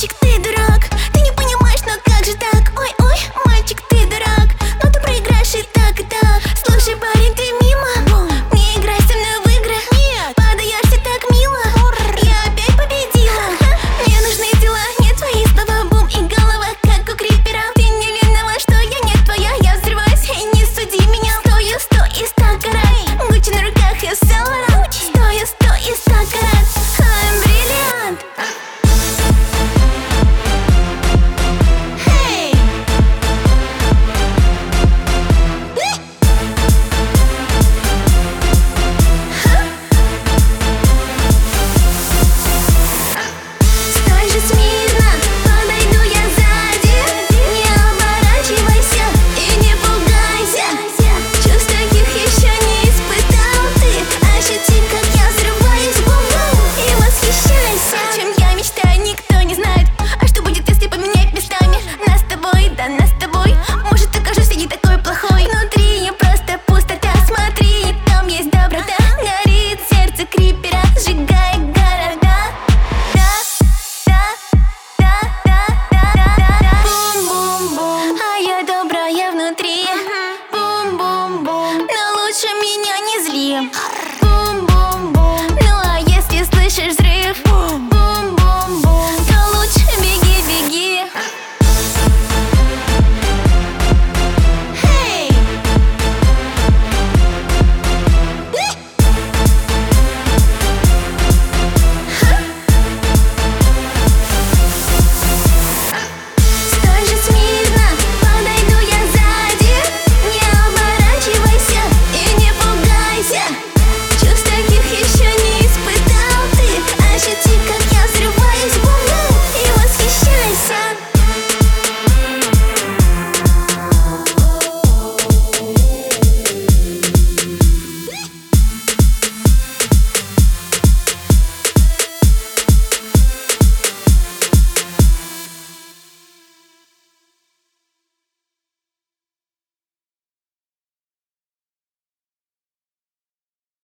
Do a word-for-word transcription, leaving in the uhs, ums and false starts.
Мальчик, ты дурак, ты не понимаешь, но как же так? Ой-ой, мальчик, ты дурак, но ты проиграешь и так, и так. Слушай, парень, ты мимо, не играй со мной в игры. Нет, подаешься так мило, я опять победила. Мне нужны дела, не твои слова, бум и голова, как у крипера. Ты не виноват, что я не твоя, я взрываюсь, и не суди меня. Стою, сто и сто карат, Гуччи на руках и Сен-Лоран. Стою, сто и сто карат, I'm brilliant. Стой же смирно, подойду я сзади. Не оборачивайся и не пугайся. Чувств таких еще не испытал ты. Ощути, как я взрываюсь, бум-бум, и восхищайся. О чем я мечтаю, никто не знает. А что будет, если поменять местами нас с тобой, да нас с тобой? Может, окажусь я не такой плохой. Внутри не просто пустота, смотри, там есть доброта. Горит сердце крипера, сжигая города. Бум-бум-бум, а я добрая внутри. Бум-бум-бум, но лучше меня не зли.